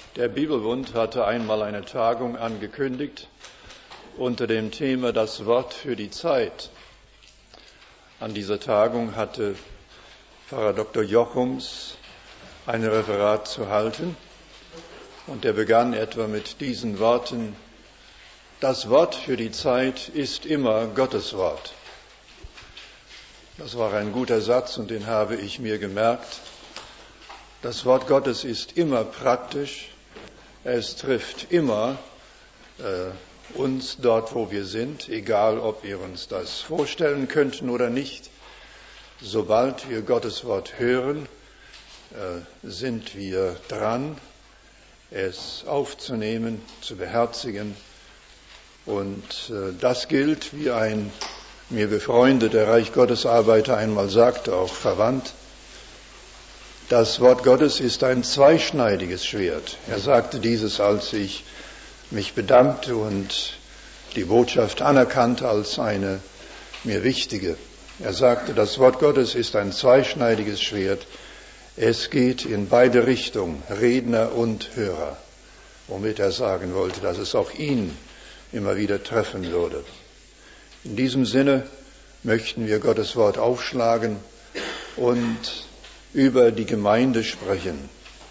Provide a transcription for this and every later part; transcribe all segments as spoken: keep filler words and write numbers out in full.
Der Bibelbund hatte einmal eine Tagung angekündigt unter dem Thema Das Wort für die Zeit. An dieser Tagung hatte Pfarrer Doktor Jochums ein Referat zu halten und er begann etwa mit diesen Worten: Das Wort für die Zeit ist immer Gottes Wort. Das war ein guter Satz und den habe ich mir gemerkt. Das Wort Gottes ist immer praktisch. Es trifft immer äh, uns dort, wo wir sind, egal ob wir uns das vorstellen könnten oder nicht. Sobald wir Gottes Wort hören, äh, sind wir dran, es aufzunehmen, zu beherzigen. Und äh, das gilt, wie ein mir befreundeter Reich Gottes Arbeiter einmal sagte, auch verwandt: Das Wort Gottes ist ein zweischneidiges Schwert. Er sagte dieses, als ich mich bedankte und die Botschaft anerkannte als eine mir wichtige. Er sagte, das Wort Gottes ist ein zweischneidiges Schwert. Es geht in beide Richtungen, Redner und Hörer. Womit er sagen wollte, dass es auch ihn immer wieder treffen würde. In diesem Sinne möchten wir Gottes Wort aufschlagen und über die Gemeinde sprechen.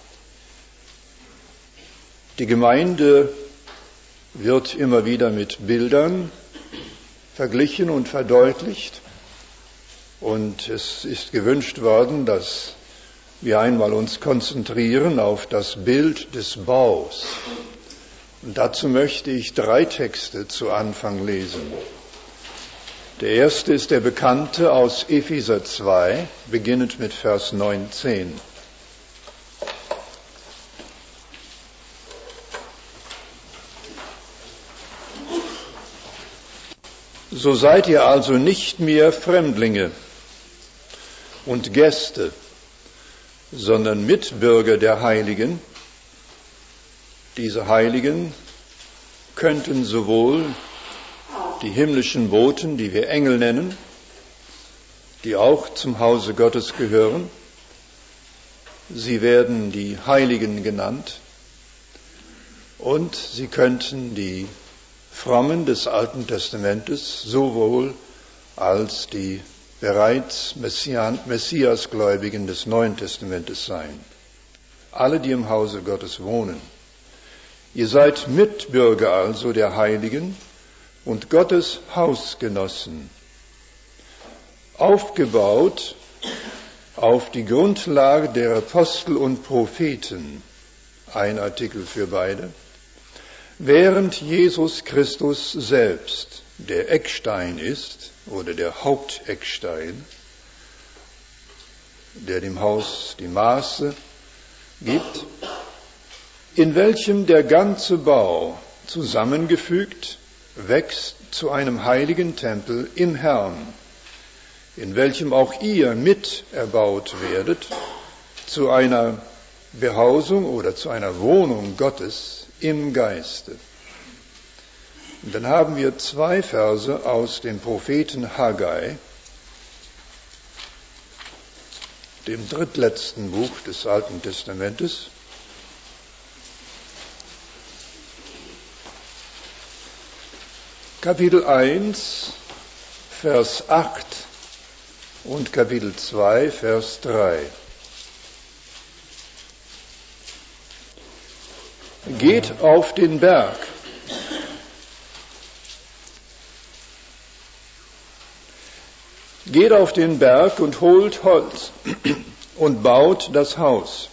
Die Gemeinde wird immer wieder mit Bildern verglichen und verdeutlicht. Und es ist gewünscht worden, dass wir einmal uns konzentrieren auf das Bild des Baus. Und dazu möchte ich drei Texte zu Anfang lesen. Der erste ist der bekannte aus Epheser zwei, beginnend mit Vers neunzehn. So seid ihr also nicht mehr Fremdlinge und Gäste, sondern Mitbürger der Heiligen. Diese Heiligen könnten sowohl die himmlischen Boten, die wir Engel nennen, die auch zum Hause Gottes gehören. Sie werden die Heiligen genannt und sie könnten die Frommen des Alten Testamentes sowohl als die bereits Messiasgläubigen des Neuen Testamentes sein. Alle, die im Hause Gottes wohnen. Ihr seid Mitbürger also der Heiligen und Gottes Hausgenossen, aufgebaut auf die Grundlage der Apostel und Propheten, ein Artikel für beide, während Jesus Christus selbst der Eckstein ist oder der Haupteckstein, der dem Haus die Maße gibt, in welchem der ganze Bau zusammengefügt wächst zu einem heiligen Tempel im Herrn, in welchem auch ihr mit erbaut werdet, zu einer Behausung oder zu einer Wohnung Gottes im Geiste. Und dann haben wir zwei Verse aus dem Propheten Haggai, dem drittletzten Buch des Alten Testamentes. Kapitel eins, Vers acht und Kapitel zwei, Vers drei. Geht auf den Berg. Geht auf den Berg und holt Holz und baut das Haus.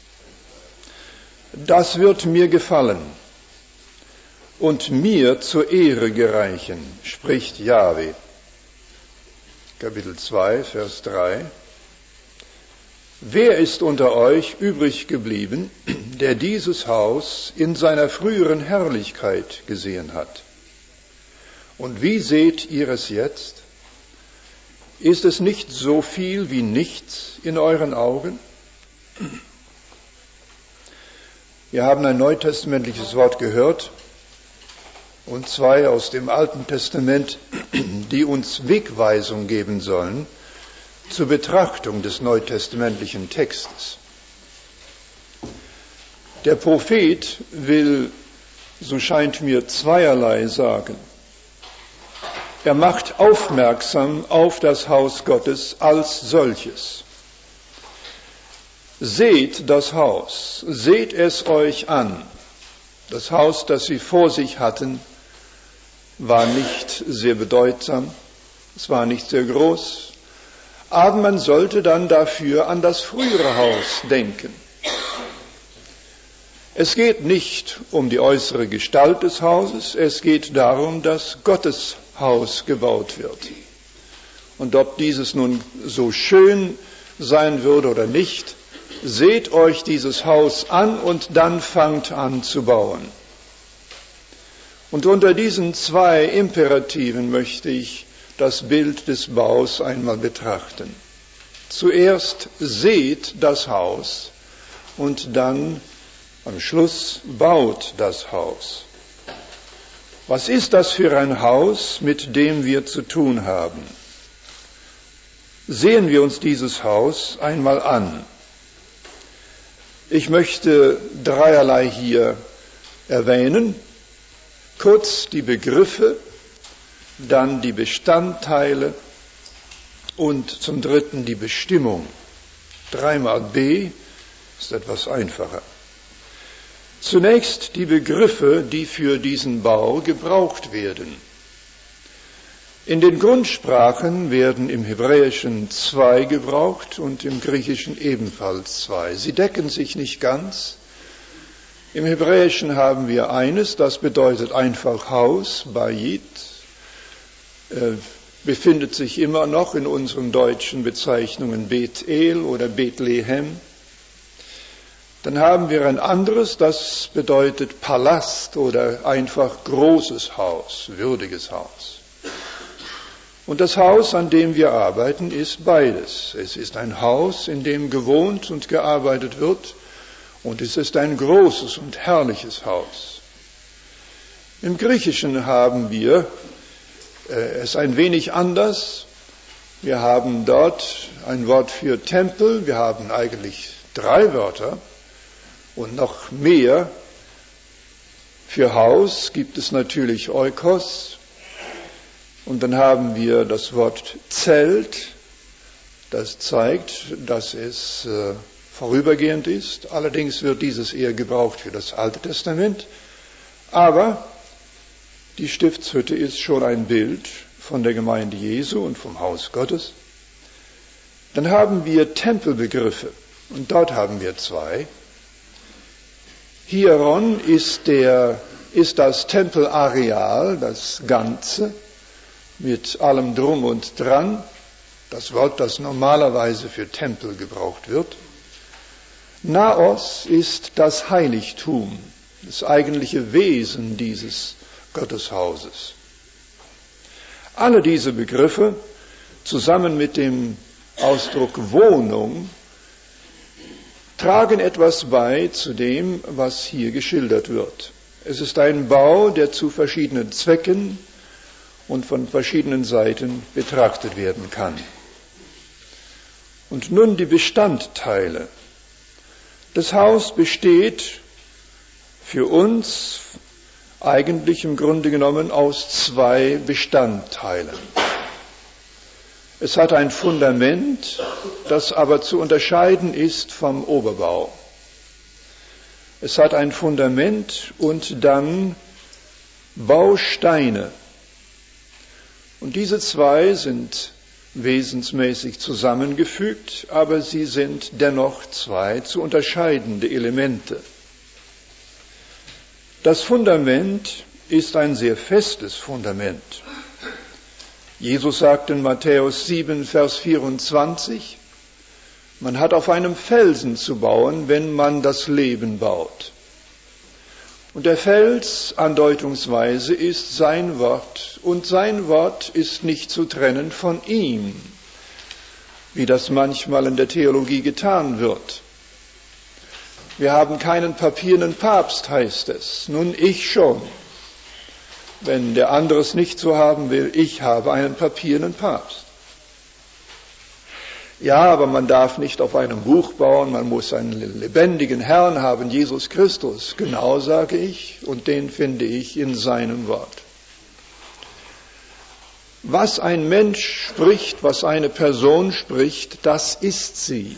Das wird mir gefallen und mir zur Ehre gereichen, spricht Jahwe. Kapitel zwei, Vers drei. Wer ist unter euch übrig geblieben, der dieses Haus in seiner früheren Herrlichkeit gesehen hat? Und wie seht ihr es jetzt? Ist es nicht so viel wie nichts in euren Augen? Wir haben ein neutestamentliches Wort gehört und zwei aus dem Alten Testament, die uns Wegweisung geben sollen zur Betrachtung des neutestamentlichen Textes. Der Prophet will, so scheint mir, zweierlei sagen. Er macht aufmerksam auf das Haus Gottes als solches. Seht das Haus, seht es euch an. Das Haus, das sie vor sich hatten, war nicht sehr bedeutsam, es war nicht sehr groß, aber man sollte dann dafür an das frühere Haus denken. Es geht nicht um die äußere Gestalt des Hauses, es geht darum, dass Gottes Haus gebaut wird. Und ob dieses nun so schön sein würde oder nicht, seht euch dieses Haus an und dann fangt an zu bauen. Und unter diesen zwei Imperativen möchte ich das Bild des Baus einmal betrachten. Zuerst seht das Haus und dann am Schluss baut das Haus. Was ist das für ein Haus, mit dem wir zu tun haben? Sehen wir uns dieses Haus einmal an. Ich möchte dreierlei hier erwähnen. Kurz die Begriffe, dann die Bestandteile und zum Dritten die Bestimmung. Dreimal B ist etwas einfacher. Zunächst die Begriffe, die für diesen Bau gebraucht werden. In den Grundsprachen werden im Hebräischen zwei gebraucht und im Griechischen ebenfalls zwei. Sie decken sich nicht ganz. Im Hebräischen haben wir eines, das bedeutet einfach Haus, Bayit, äh, befindet sich immer noch in unseren deutschen Bezeichnungen Bethel oder Bethlehem. Dann haben wir ein anderes, das bedeutet Palast oder einfach großes Haus, würdiges Haus. Und das Haus, an dem wir arbeiten, ist beides. Es ist ein Haus, in dem gewohnt und gearbeitet wird, und es ist ein großes und herrliches Haus. Im Griechischen haben wir äh, es ein wenig anders. Wir haben dort ein Wort für Tempel, wir haben eigentlich drei Wörter und noch mehr. Für Haus gibt es natürlich Oikos. Und dann haben wir das Wort Zelt, das zeigt, dass es äh, vorübergehend ist. Allerdings wird dieses eher gebraucht für das Alte Testament. Aber die Stiftshütte ist schon ein Bild von der Gemeinde Jesu und vom Haus Gottes. Dann haben wir Tempelbegriffe und dort haben wir zwei. Hieron ist, der, ist das Tempelareal, das Ganze, mit allem Drum und Dran, das Wort, das normalerweise für Tempel gebraucht wird. Naos ist das Heiligtum, das eigentliche Wesen dieses Gotteshauses. Alle diese Begriffe, zusammen mit dem Ausdruck Wohnung, tragen etwas bei zu dem, was hier geschildert wird. Es ist ein Bau, der zu verschiedenen Zwecken und von verschiedenen Seiten betrachtet werden kann. Und nun die Bestandteile. Das Haus besteht für uns eigentlich im Grunde genommen aus zwei Bestandteilen. Es hat ein Fundament, das aber zu unterscheiden ist vom Oberbau. Es hat ein Fundament und dann Bausteine. Und diese zwei sind wesensmäßig zusammengefügt, aber sie sind dennoch zwei zu unterscheidende Elemente. Das Fundament ist ein sehr festes Fundament. Jesus sagt in Matthäus sieben, Vers vierundzwanzig, man hat auf einem Felsen zu bauen, wenn man das Leben baut. Und der Fels, andeutungsweise, ist sein Wort. Und sein Wort ist nicht zu trennen von ihm, wie das manchmal in der Theologie getan wird. Wir haben keinen papiernen Papst, heißt es. Nun, ich schon. Wenn der andere es nicht so haben will, ich habe einen papiernen Papst. Ja, aber man darf nicht auf einem Buch bauen, man muss einen lebendigen Herrn haben, Jesus Christus. Genau, sage ich, und den finde ich in seinem Wort. Was ein Mensch spricht, was eine Person spricht, das ist sie.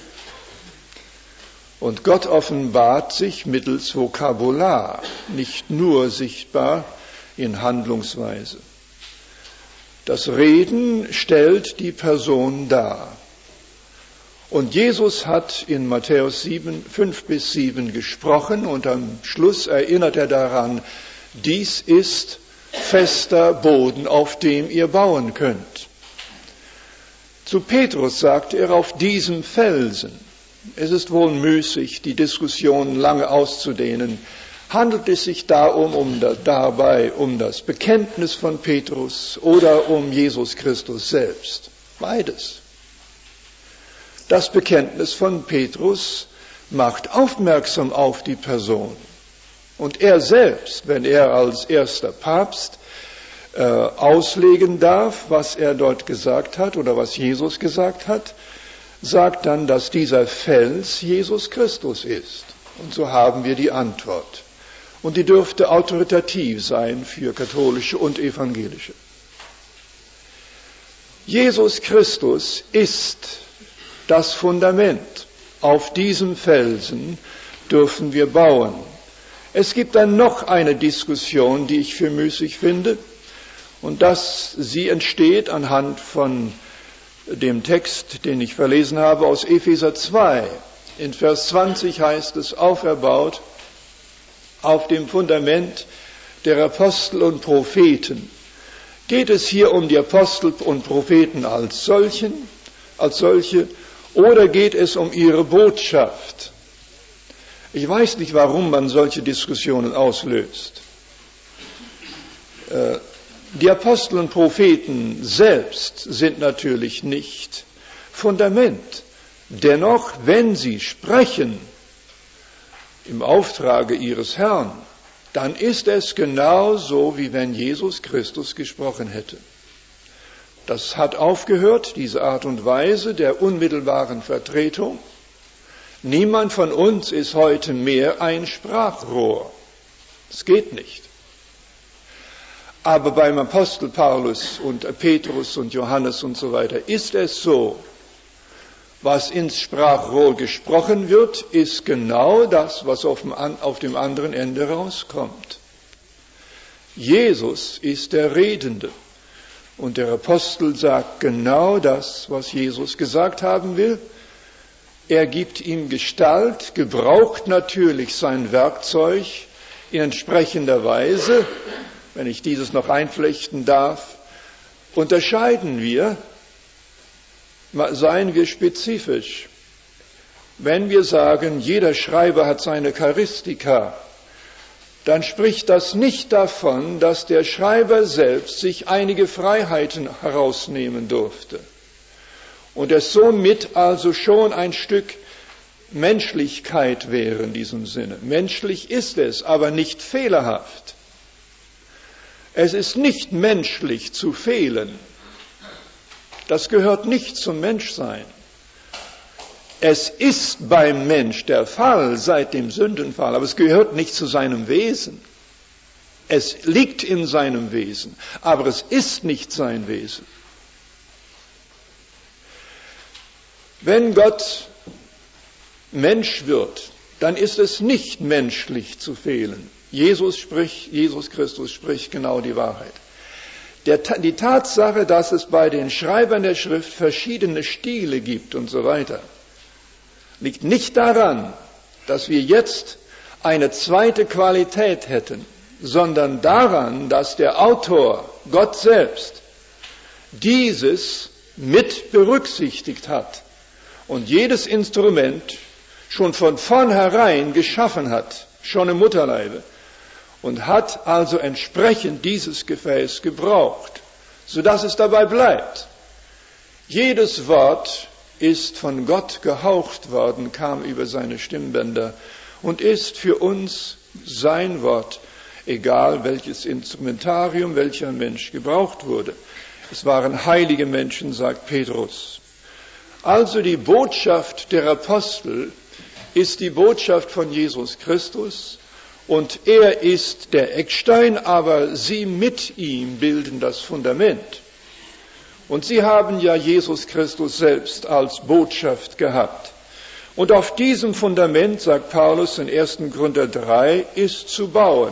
Und Gott offenbart sich mittels Vokabular, nicht nur sichtbar in Handlungsweise. Das Reden stellt die Person dar. Und Jesus hat in Matthäus sieben, fünf bis sieben gesprochen und am Schluss erinnert er daran, dies ist fester Boden, auf dem ihr bauen könnt. Zu Petrus sagte er, auf diesem Felsen. Es ist wohl müßig, die Diskussion lange auszudehnen. Handelt es sich darum, um da, dabei um das Bekenntnis von Petrus oder um Jesus Christus selbst? Beides. Das Bekenntnis von Petrus macht aufmerksam auf die Person. Und er selbst, wenn er als erster Papst äh, auslegen darf, was er dort gesagt hat oder was Jesus gesagt hat, sagt dann, dass dieser Fels Jesus Christus ist. Und so haben wir die Antwort. Und die dürfte autoritativ sein für katholische und evangelische. Jesus Christus ist das Fundament. Auf diesem Felsen dürfen wir bauen. Es gibt dann noch eine Diskussion, die ich für müßig finde, und dass sie entsteht anhand von dem Text, den ich verlesen habe aus Epheser zwei. In Vers zwanzig heißt es, auferbaut auf dem Fundament der Apostel und Propheten. Geht es hier um die Apostel und Propheten als solchen, als solche, oder geht es um ihre Botschaft? Ich weiß nicht, warum man solche Diskussionen auslöst. Die Apostel und Propheten selbst sind natürlich nicht Fundament. Dennoch, wenn sie sprechen im Auftrage ihres Herrn, dann ist es genauso, wie wenn Jesus Christus gesprochen hätte. Das hat aufgehört, diese Art und Weise der unmittelbaren Vertretung. Niemand von uns ist heute mehr ein Sprachrohr. Das geht nicht. Aber beim Apostel Paulus und Petrus und Johannes und so weiter ist es so, was ins Sprachrohr gesprochen wird, ist genau das, was auf dem, auf dem anderen Ende rauskommt. Jesus ist der Redende. Und der Apostel sagt genau das, was Jesus gesagt haben will. Er gibt ihm Gestalt, gebraucht natürlich sein Werkzeug in entsprechender Weise. Wenn ich dieses noch einflechten darf, unterscheiden wir, seien wir spezifisch. Wenn wir sagen, jeder Schreiber hat seine Charistika, dann spricht das nicht davon, dass der Schreiber selbst sich einige Freiheiten herausnehmen durfte und es somit also schon ein Stück Menschlichkeit wäre in diesem Sinne. Menschlich ist es, aber nicht fehlerhaft. Es ist nicht menschlich zu fehlen. Das gehört nicht zum Menschsein. Es ist beim Mensch der Fall seit dem Sündenfall, aber es gehört nicht zu seinem Wesen. Es liegt in seinem Wesen, aber es ist nicht sein Wesen. Wenn Gott Mensch wird, dann ist es nicht menschlich zu fehlen. Jesus spricht, Jesus Christus spricht genau die Wahrheit. Der, die Tatsache, dass es bei den Schreibern der Schrift verschiedene Stile gibt und so weiter, liegt nicht daran, dass wir jetzt eine zweite Qualität hätten, sondern daran, dass der Autor, Gott selbst, dieses mit berücksichtigt hat und jedes Instrument schon von vornherein geschaffen hat, schon im Mutterleibe, und hat also entsprechend dieses Gefäß gebraucht, sodass es dabei bleibt. Jedes Wort ist von Gott gehaucht worden, kam über seine Stimmbänder und ist für uns sein Wort, egal welches Instrumentarium, welcher Mensch gebraucht wurde. Es waren heilige Menschen, sagt Petrus. Also die Botschaft der Apostel ist die Botschaft von Jesus Christus und er ist der Eckstein, aber sie mit ihm bilden das Fundament. Und sie haben ja Jesus Christus selbst als Botschaft gehabt. Und auf diesem Fundament, sagt Paulus in ersten Korinther drei, ist zu bauen.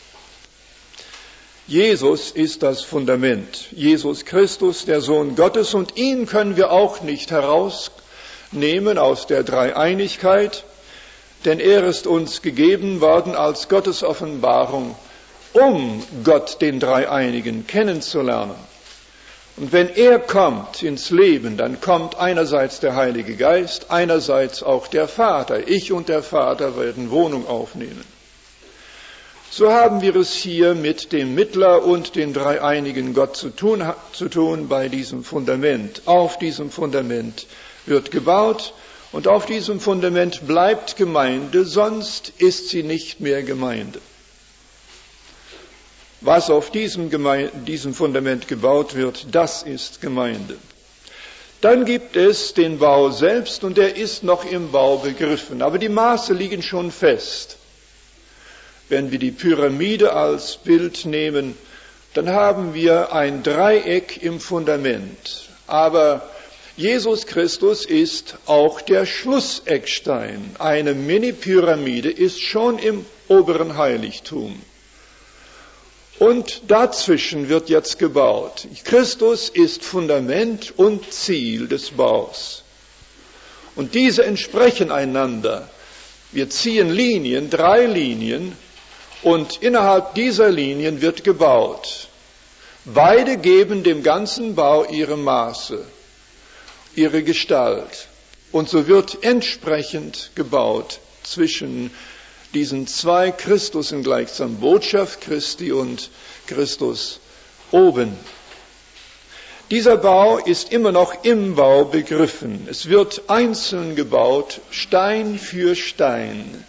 Jesus ist das Fundament, Jesus Christus, der Sohn Gottes, und ihn können wir auch nicht herausnehmen aus der Dreieinigkeit, denn er ist uns gegeben worden als Gottes Offenbarung, um Gott, den Dreieinigen, kennenzulernen. Und wenn er kommt ins Leben, dann kommt einerseits der Heilige Geist, einerseits auch der Vater. Ich und der Vater werden Wohnung aufnehmen. So haben wir es hier mit dem Mittler und dem dreieinigen Gott zu tun, zu tun bei diesem Fundament. Auf diesem Fundament wird gebaut und auf diesem Fundament bleibt Gemeinde, sonst ist sie nicht mehr Gemeinde. Was auf diesem, Gemeinde, diesem Fundament gebaut wird, das ist Gemeinde. Dann gibt es den Bau selbst und der ist noch im Bau begriffen, aber die Maße liegen schon fest. Wenn wir die Pyramide als Bild nehmen, dann haben wir ein Dreieck im Fundament. Aber Jesus Christus ist auch der Schlusseckstein. Eine Mini-Pyramide ist schon im oberen Heiligtum. Und dazwischen wird jetzt gebaut. Christus ist Fundament und Ziel des Baus. Und diese entsprechen einander. Wir ziehen Linien, drei Linien, und innerhalb dieser Linien wird gebaut. Beide geben dem ganzen Bau ihre Maße, ihre Gestalt. Und so wird entsprechend gebaut zwischen diesen zwei Christusen gleichsam, Botschaft Christi und Christus oben. Dieser Bau ist immer noch im Bau begriffen. Es wird einzeln gebaut, Stein für Stein.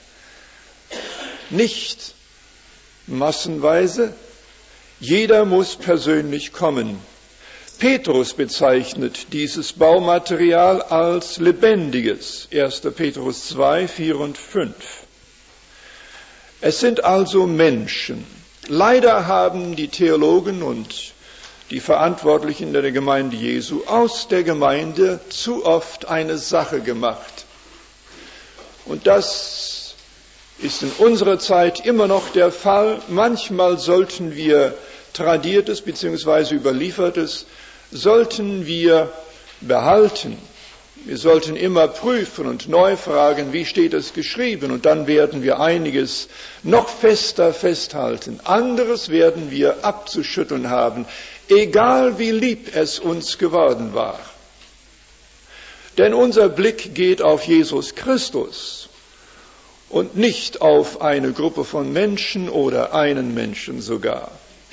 Nicht massenweise. Jeder muss persönlich kommen. Petrus bezeichnet dieses Baumaterial als lebendiges. erster Petrus zwei, vier und fünf. Es sind also Menschen. Leider haben die Theologen und die Verantwortlichen der Gemeinde Jesu aus der Gemeinde zu oft eine Sache gemacht. Und das ist in unserer Zeit immer noch der Fall. Manchmal sollten wir Tradiertes bzw. Überliefertes, sollten wir behalten. Wir sollten immer prüfen und neu fragen, wie steht es geschrieben? Und dann werden wir einiges noch fester festhalten. Anderes werden wir abzuschütteln haben, egal wie lieb es uns geworden war. Denn unser Blick geht auf Jesus Christus und nicht auf eine Gruppe von Menschen oder einen Menschen sogar.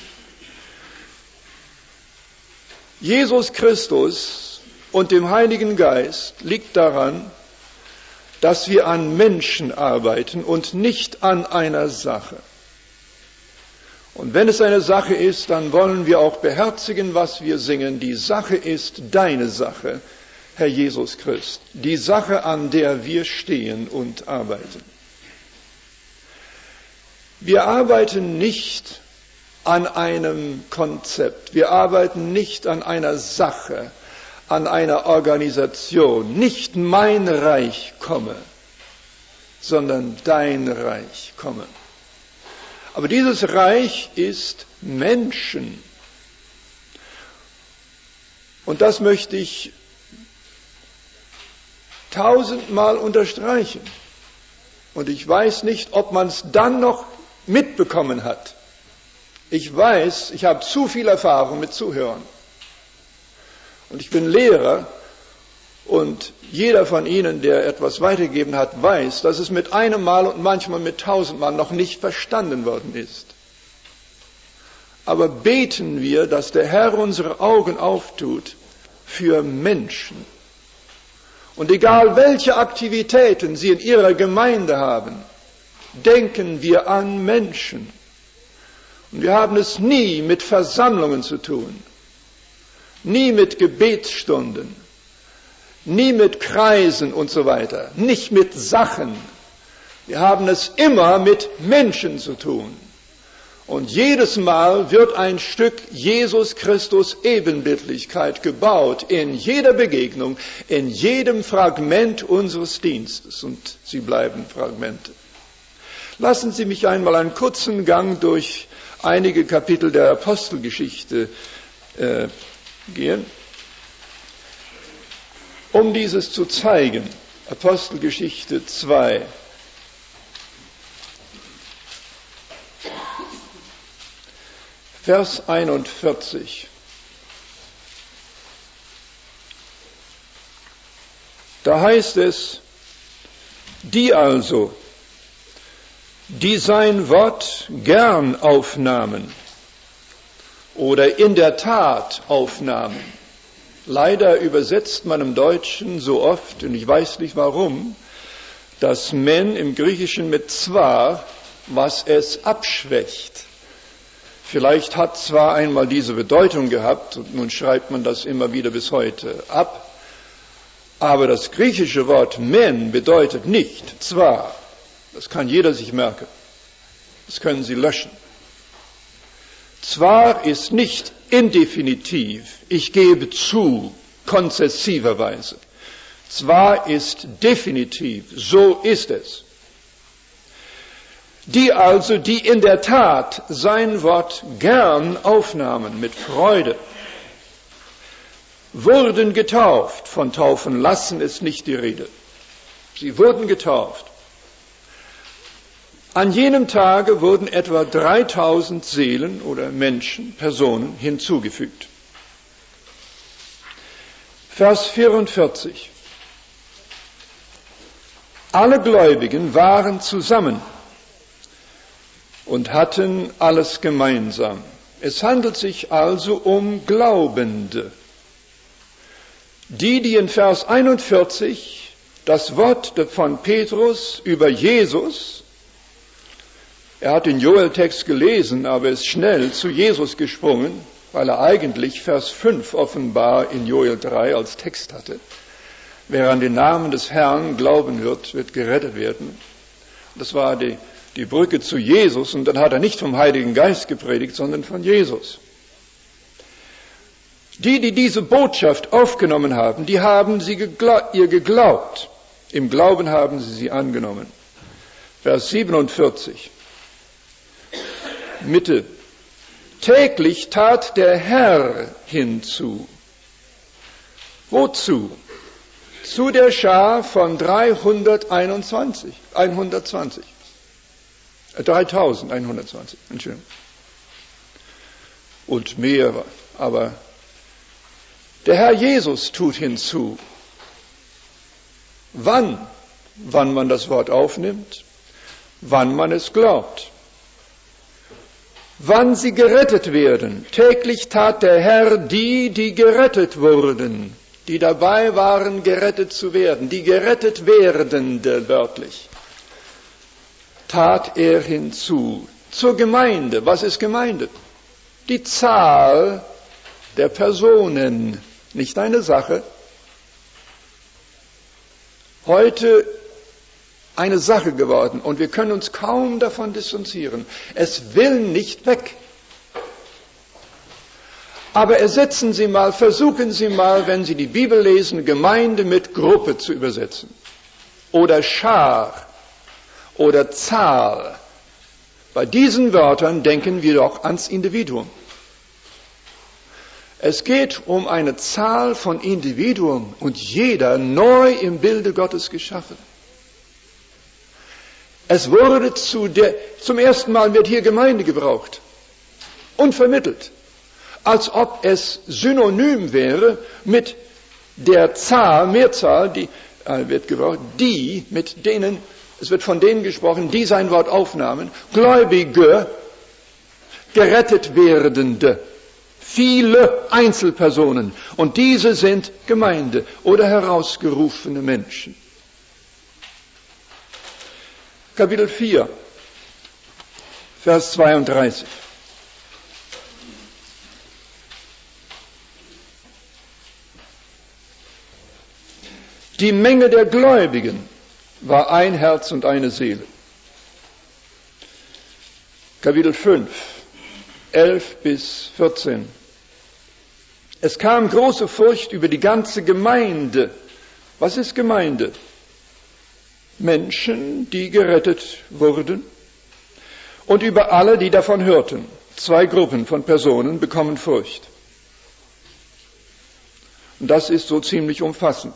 Jesus Christus und dem Heiligen Geist liegt daran, dass wir an Menschen arbeiten und nicht an einer Sache. Und wenn es eine Sache ist, dann wollen wir auch beherzigen, was wir singen. Die Sache ist deine Sache, Herr Jesus Christ. Die Sache, an der wir stehen und arbeiten. Wir arbeiten nicht an einem Konzept, wir arbeiten nicht an einer Sache, an einer Organisation. Nicht mein Reich komme, sondern dein Reich komme. Aber dieses Reich ist Menschen. Und das möchte ich tausendmal unterstreichen. Und ich weiß nicht, ob man es dann noch mitbekommen hat. Ich weiß, ich habe zu viel Erfahrung mit Zuhören. Und ich bin Lehrer und jeder von Ihnen, der etwas weitergegeben hat, weiß, dass es mit einem Mal und manchmal mit tausendmal noch nicht verstanden worden ist. Aber beten wir, dass der Herr unsere Augen auftut für Menschen. Und egal welche Aktivitäten Sie in Ihrer Gemeinde haben, denken wir an Menschen. Und wir haben es nie mit Versammlungen zu tun, nie mit Gebetsstunden, nie mit Kreisen und so weiter, nicht mit Sachen. Wir haben es immer mit Menschen zu tun. Und jedes Mal wird ein Stück Jesus Christus Ebenbildlichkeit gebaut, in jeder Begegnung, in jedem Fragment unseres Dienstes. Und sie bleiben Fragmente. Lassen Sie mich einmal einen kurzen Gang durch einige Kapitel der Apostelgeschichte äh, gehen, um dieses zu zeigen. Apostelgeschichte zwei. Vers einundvierzig. Da heißt es, die also, die sein Wort gern aufnahmen oder in der Tat aufnahmen. Leider übersetzt man im Deutschen so oft, und ich weiß nicht warum, das Men im Griechischen mit zwar, was es abschwächt. Vielleicht hat zwar einmal diese Bedeutung gehabt, und nun schreibt man das immer wieder bis heute ab, aber das griechische Wort Men bedeutet nicht zwar. Das kann jeder sich merken. Das können Sie löschen. Zwar ist nicht indefinitiv, ich gebe zu, konzessiverweise. Zwar ist definitiv, so ist es. Die also, die in der Tat sein Wort gern aufnahmen, mit Freude, wurden getauft. Von taufen lassen ist nicht die Rede. Sie wurden getauft. An jenem Tage wurden etwa dreitausend Seelen oder Menschen, Personen hinzugefügt. Vers vierundvierzig. Alle Gläubigen waren zusammen und hatten alles gemeinsam. Es handelt sich also um Glaubende. Die, die in Vers einundvierzig das Wort von Petrus über Jesus, er hat den Joel-Text gelesen, aber ist schnell zu Jesus gesprungen, weil er eigentlich Vers fünf offenbar in Joel drei als Text hatte. Wer an den Namen des Herrn glauben wird, wird gerettet werden. Das war die, die Brücke zu Jesus, und dann hat er nicht vom Heiligen Geist gepredigt, sondern von Jesus. Die, die diese Botschaft aufgenommen haben, die haben sie geglaub, ihr geglaubt. Im Glauben haben sie sie angenommen. Vers siebenundvierzig. Mitte. Täglich tat der Herr hinzu. Wozu? Zu der Schar von dreihunderteinundzwanzig, hundertzwanzig. Äh, dreitausendeinhundertzwanzig, Entschuldigung. Und mehr, aber der Herr Jesus tut hinzu. Wann? Wann man das Wort aufnimmt, wann man es glaubt. Wann sie gerettet werden. Täglich tat der Herr die, die gerettet wurden, die dabei waren, gerettet zu werden, die gerettet werdende, wörtlich, tat er hinzu. Zur Gemeinde. Was ist Gemeinde? Die Zahl der Personen, nicht eine Sache. Heute eine Sache geworden, und wir können uns kaum davon distanzieren. Es will nicht weg. Aber ersetzen Sie mal, versuchen Sie mal, wenn Sie die Bibel lesen, Gemeinde mit Gruppe zu übersetzen. Oder Schar. Oder Zahl. Bei diesen Wörtern denken wir doch ans Individuum. Es geht um eine Zahl von Individuen und jeder neu im Bilde Gottes geschaffen. Es wurde zu der, zum ersten Mal wird hier Gemeinde gebraucht und vermittelt, als ob es synonym wäre mit der Zahl, Mehrzahl, die äh, wird gebraucht, die mit denen, es wird von denen gesprochen, die sein Wort aufnahmen, Gläubige, gerettet werdende, viele Einzelpersonen, und diese sind Gemeinde oder herausgerufene Menschen. Kapitel vier, Vers zweiunddreißig. Die Menge der Gläubigen war ein Herz und eine Seele. Kapitel fünf, elf bis vierzehn. Es kam große Furcht über die ganze Gemeinde. Was ist Gemeinde? Menschen, die gerettet wurden, und über alle, die davon hörten. Zwei Gruppen von Personen bekommen Furcht. Und das ist so ziemlich umfassend.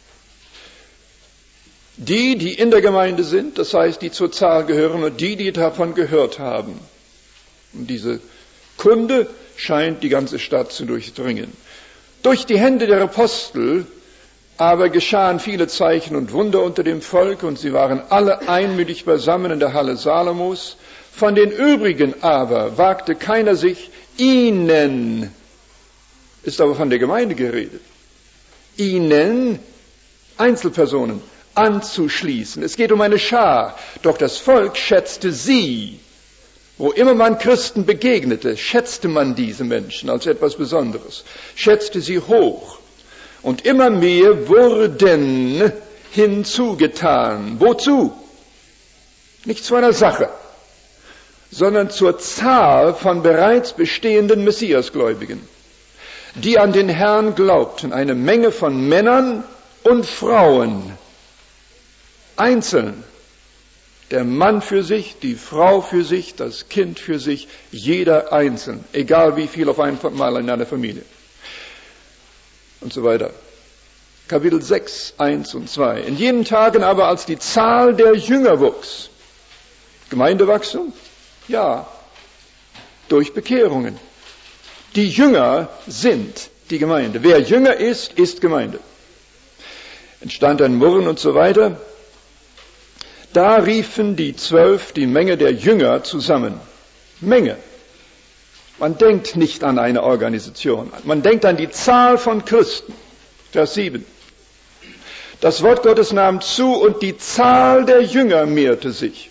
Die, die in der Gemeinde sind, das heißt, die zur Zahl gehören, und die, die davon gehört haben. Und diese Kunde scheint die ganze Stadt zu durchdringen. Durch die Hände der Apostel aber geschahen viele Zeichen und Wunder unter dem Volk, und sie waren alle einmütig beisammen in der Halle Salomos. Von den übrigen aber wagte keiner sich, ihnen, ist aber von der Gemeinde geredet, ihnen, Einzelpersonen, anzuschließen. Es geht um eine Schar, doch das Volk schätzte sie. Wo immer man Christen begegnete, schätzte man diese Menschen als etwas Besonderes, schätzte sie hoch. Und immer mehr wurden hinzugetan. Wozu? Nicht zu einer Sache, sondern zur Zahl von bereits bestehenden Messiasgläubigen, die an den Herrn glaubten, eine Menge von Männern und Frauen, einzeln, der Mann für sich, die Frau für sich, das Kind für sich, jeder einzeln, egal wie viel auf einmal in einer Familie. Und so weiter. Kapitel sechs, eins und zwei. In jenen Tagen aber, als die Zahl der Jünger wuchs, Gemeindewachstum? Ja, durch Bekehrungen. Die Jünger sind die Gemeinde. Wer Jünger ist, ist Gemeinde. Entstand ein Murren und so weiter. Da riefen die Zwölf die Menge der Jünger zusammen. Menge. Man denkt nicht an eine Organisation. Man denkt an die Zahl von Christen. Vers sieben. Das Wort Gottes nahm zu und die Zahl der Jünger mehrte sich.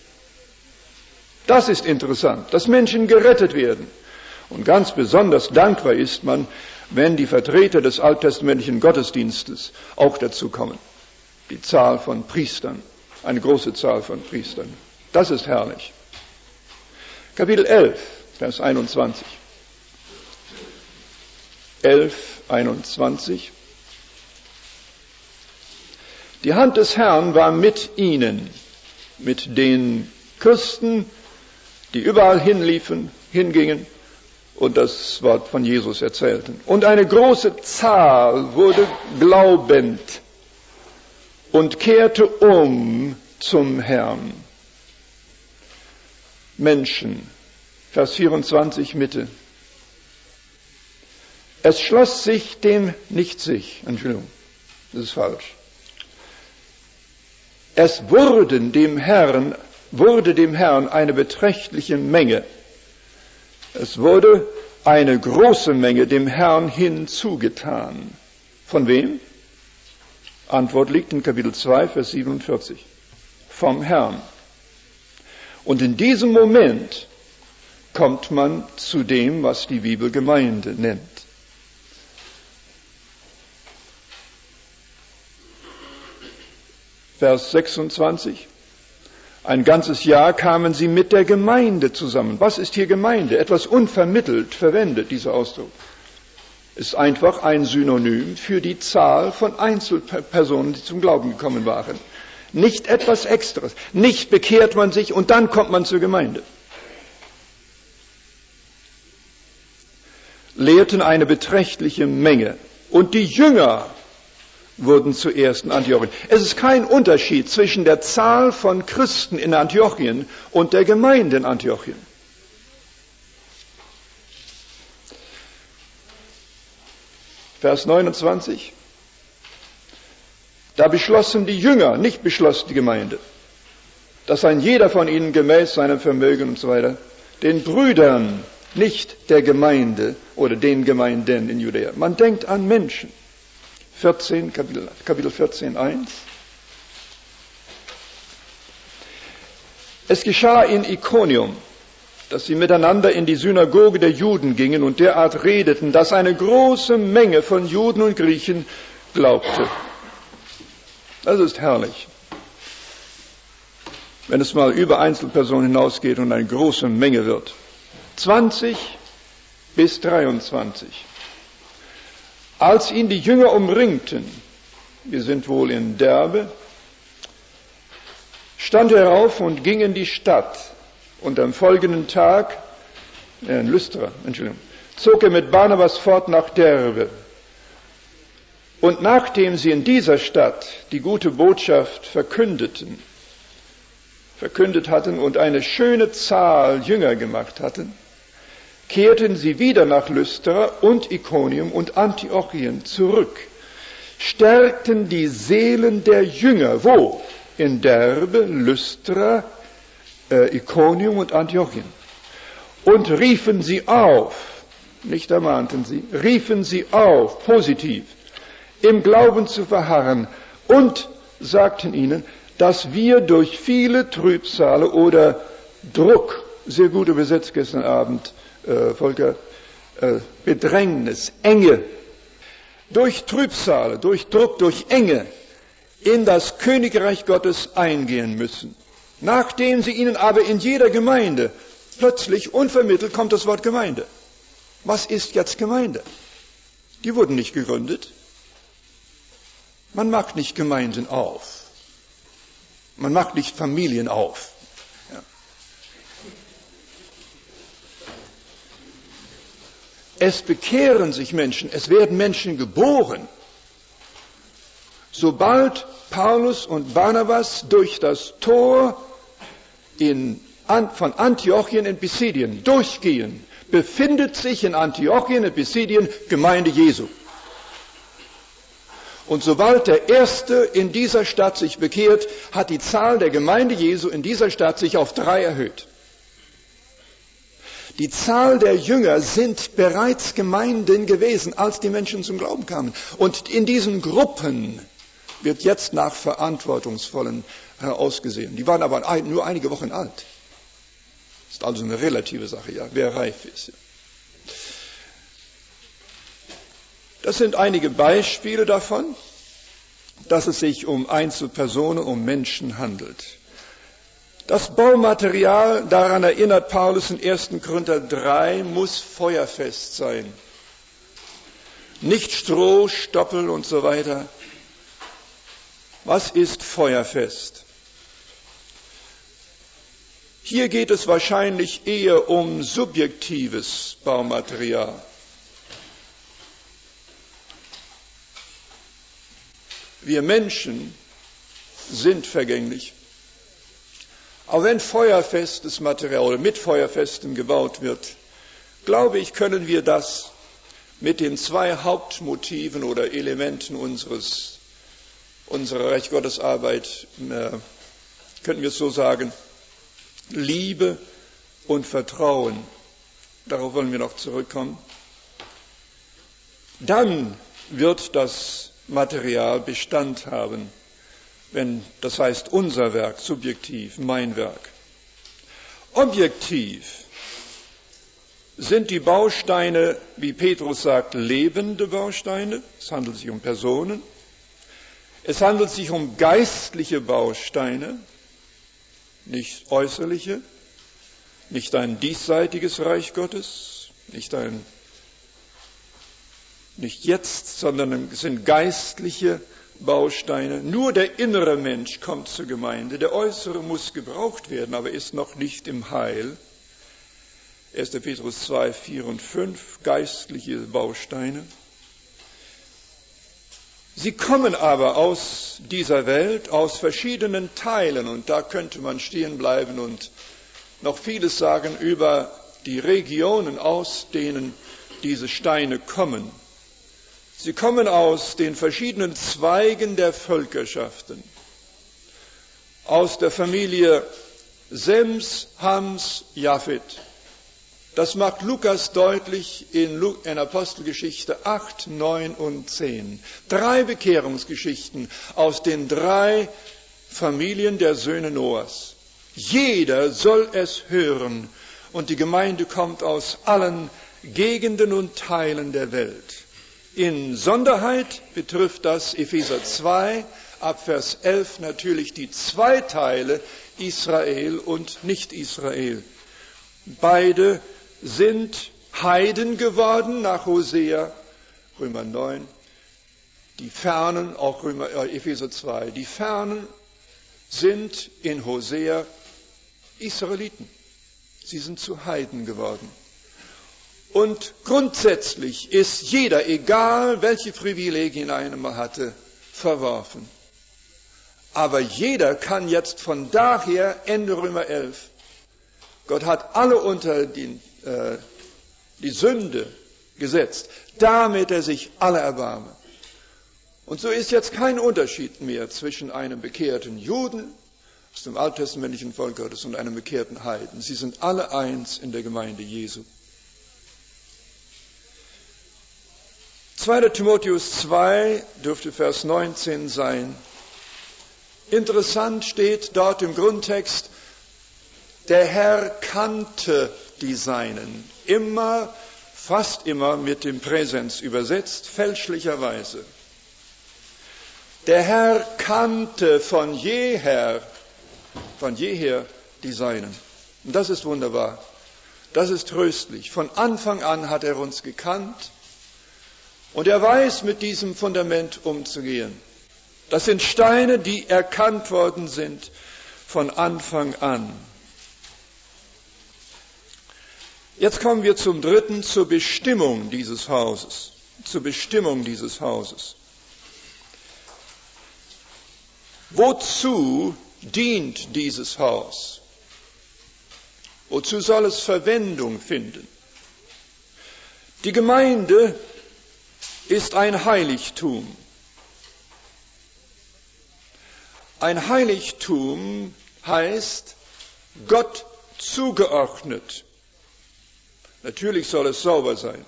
Das ist interessant, dass Menschen gerettet werden. Und ganz besonders dankbar ist man, wenn die Vertreter des alttestamentlichen Gottesdienstes auch dazu kommen. Die Zahl von Priestern, eine große Zahl von Priestern. Das ist herrlich. Kapitel elf, Vers einundzwanzig. elf, einundzwanzig. Die Hand des Herrn war mit ihnen, mit den Christen, die überall hinliefen, hingingen und das Wort von Jesus erzählten. Und eine große Zahl wurde glaubend und kehrte um zum Herrn. Menschen, Vers vierundzwanzig, Mitte. Es schloss sich dem, nicht sich, Entschuldigung, das ist falsch. Es wurden dem Herrn, wurde dem Herrn eine beträchtliche Menge. Es wurde eine große Menge dem Herrn hinzugetan. Von wem? Antwort liegt in Kapitel zwei, Vers siebenundvierzig. Vom Herrn. Und in diesem Moment kommt man zu dem, was die Bibel Gemeinde nennt. Vers sechsundzwanzig. Ein ganzes Jahr kamen sie mit der Gemeinde zusammen. Was ist hier Gemeinde? Etwas unvermittelt verwendet, dieser Ausdruck. Ist einfach ein Synonym für die Zahl von Einzelpersonen, die zum Glauben gekommen waren. Nicht etwas Extras. Nicht bekehrt man sich und dann kommt man zur Gemeinde. Lehrten eine beträchtliche Menge. Und die Jünger wurden zuerst in Antiochien. Es ist kein Unterschied zwischen der Zahl von Christen in Antiochien und der Gemeinde in Antiochien. Vers neunundzwanzig. Da beschlossen die Jünger, nicht beschloss die Gemeinde, dass ein jeder von ihnen gemäß seinem Vermögen und so weiter, den Brüdern, nicht der Gemeinde oder den Gemeinden in Judäa. Man denkt an Menschen. vierzehn, Kapitel, Kapitel vierzehn, eins. Es geschah in Ikonium, dass sie miteinander in die Synagoge der Juden gingen und derart redeten, dass eine große Menge von Juden und Griechen glaubte. Das ist herrlich. Wenn es mal über Einzelpersonen hinausgeht und eine große Menge wird. zwanzig bis dreiundzwanzig. Als ihn die Jünger umringten, wir sind wohl in Derbe, stand er auf und ging in die Stadt. Und am folgenden Tag, äh, in Lystra, Entschuldigung, zog er mit Barnabas fort nach Derbe. Und nachdem sie in dieser Stadt die gute Botschaft verkündeten, verkündet hatten und eine schöne Zahl Jünger gemacht hatten, kehrten sie wieder nach Lystra und Ikonium und Antiochien zurück, stärkten die Seelen der Jünger. Wo? In Derbe, Lystra, äh, Ikonium und Antiochien. Und riefen sie auf, nicht ermahnten sie, riefen sie auf, positiv, im Glauben zu verharren und sagten ihnen, dass wir durch viele Trübsale oder Druck, sehr gut übersetzt gestern Abend, äh, Volker, äh, Bedrängnis, Enge, durch Trübsale, durch Druck, durch Enge in das Königreich Gottes eingehen müssen. Nachdem sie ihnen aber in jeder Gemeinde, plötzlich unvermittelt kommt das Wort Gemeinde. Was ist jetzt Gemeinde? Die wurden nicht gegründet. Man macht nicht Gemeinden auf. Man macht nicht Familien auf. Ja. Es bekehren sich Menschen, es werden Menschen geboren. Sobald Paulus und Barnabas durch das Tor in, von Antiochien in Pisidien durchgehen, befindet sich in Antiochien in Pisidien Gemeinde Jesu. Und sobald der Erste in dieser Stadt sich bekehrt, hat die Zahl der Gemeinde Jesu in dieser Stadt sich auf drei erhöht. Die Zahl der Jünger sind bereits Gemeinden gewesen, als die Menschen zum Glauben kamen. Und in diesen Gruppen wird jetzt nach Verantwortungsvollen ausgesehen. Die waren aber nur einige Wochen alt. Das ist also eine relative Sache, ja, wer reif ist. Ja. Das sind einige Beispiele davon, dass es sich um Einzelpersonen, um Menschen handelt. Das Baumaterial, daran erinnert Paulus in ersten Korinther drei, muss feuerfest sein. Nicht Stroh, Stoppel und so weiter. Was ist feuerfest? Hier geht es wahrscheinlich eher um subjektives Baumaterial. Wir Menschen sind vergänglich. Auch wenn feuerfestes Material oder mit feuerfestem gebaut wird, glaube ich, können wir das mit den zwei Hauptmotiven oder Elementen unseres, unserer Reich Gottes Arbeit, äh, könnten wir es so sagen, Liebe und Vertrauen. Darauf wollen wir noch zurückkommen. Dann wird das Material Bestand haben, wenn, das heißt unser Werk, subjektiv, mein Werk. Objektiv sind die Bausteine, wie Petrus sagt, lebende Bausteine. Es handelt sich um Personen. Es handelt sich um geistliche Bausteine, nicht äußerliche, nicht ein diesseitiges Reich Gottes, nicht ein Nicht jetzt, sondern es sind geistliche Bausteine. Nur der innere Mensch kommt zur Gemeinde. Der äußere muss gebraucht werden, aber ist noch nicht im Heil. erster Petrus zwei, vier und fünf, geistliche Bausteine. Sie kommen aber aus dieser Welt, aus verschiedenen Teilen. Und da könnte man stehen bleiben und noch vieles sagen über die Regionen, aus denen diese Steine kommen. Sie kommen aus den verschiedenen Zweigen der Völkerschaften, aus der Familie Sems, Hams, Japhet. Das macht Lukas deutlich in Apostelgeschichte acht, neun und zehn. Drei Bekehrungsgeschichten aus den drei Familien der Söhne Noahs. Jeder soll es hören und die Gemeinde kommt aus allen Gegenden und Teilen der Welt. In Sonderheit betrifft das Epheser zwei, ab Vers elf natürlich die zwei Teile, Israel und Nicht-Israel. Beide sind Heiden geworden nach Hosea, Römer neun. Die Fernen, auch Römer, äh, Epheser zwei, die Fernen sind in Hosea Israeliten. Sie sind zu Heiden geworden. Und grundsätzlich ist jeder, egal welche Privilegien er einmal hatte, verworfen. Aber jeder kann jetzt von daher, Ende Römer elf, Gott hat alle unter die, äh, die Sünde gesetzt, damit er sich alle erbarme. Und so ist jetzt kein Unterschied mehr zwischen einem bekehrten Juden aus dem alttestamentlichen Volk Gottes und einem bekehrten Heiden. Sie sind alle eins in der Gemeinde Jesu. zweiter Timotheus zwei dürfte Vers neunzehn sein. Interessant steht dort im Grundtext, der Herr kannte die Seinen. Immer, fast immer mit dem Präsens übersetzt, fälschlicherweise. Der Herr kannte von jeher, von jeher die Seinen. Und das ist wunderbar. Das ist tröstlich. Von Anfang an hat er uns gekannt und er weiß, mit diesem Fundament umzugehen. Das sind Steine, die erkannt worden sind von Anfang an. Jetzt kommen wir zum dritten, zur Bestimmung dieses Hauses. Zur Bestimmung dieses Hauses. Wozu dient dieses Haus? Wozu soll es Verwendung finden? Die Gemeinde ist ein Heiligtum. Ein Heiligtum heißt Gott zugeordnet. Natürlich soll es sauber sein.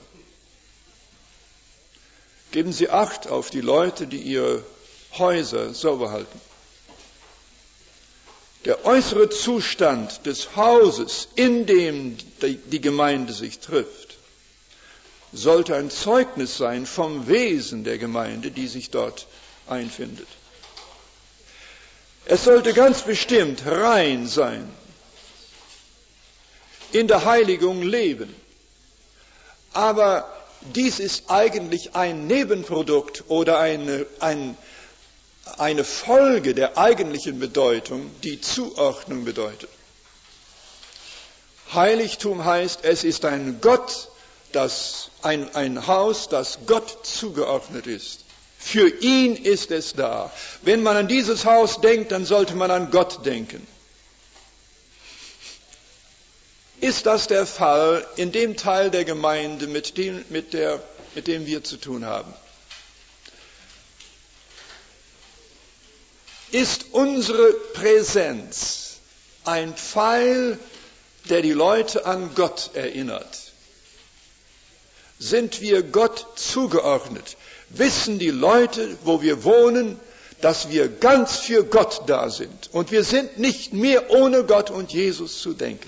Geben Sie Acht auf die Leute, die ihre Häuser sauber halten. Der äußere Zustand des Hauses, in dem die Gemeinde sich trifft, sollte ein Zeugnis sein vom Wesen der Gemeinde, die sich dort einfindet. Es sollte ganz bestimmt rein sein, in der Heiligung leben. Aber dies ist eigentlich ein Nebenprodukt oder eine, ein, eine Folge der eigentlichen Bedeutung, die Zuordnung bedeutet. Heiligtum heißt, es ist ein Gott, das, ein, ein Haus, das Gott zugeordnet ist. Für ihn ist es da. Wenn man an dieses Haus denkt, dann sollte man an Gott denken. Ist das der Fall in dem Teil der Gemeinde, mit dem, mit der, mit dem wir zu tun haben? Ist unsere Präsenz ein Pfeil, der die Leute an Gott erinnert? Sind wir Gott zugeordnet? Wissen die Leute, wo wir wohnen, dass wir ganz für Gott da sind? Und wir sind nicht mehr ohne Gott und Jesus zu denken.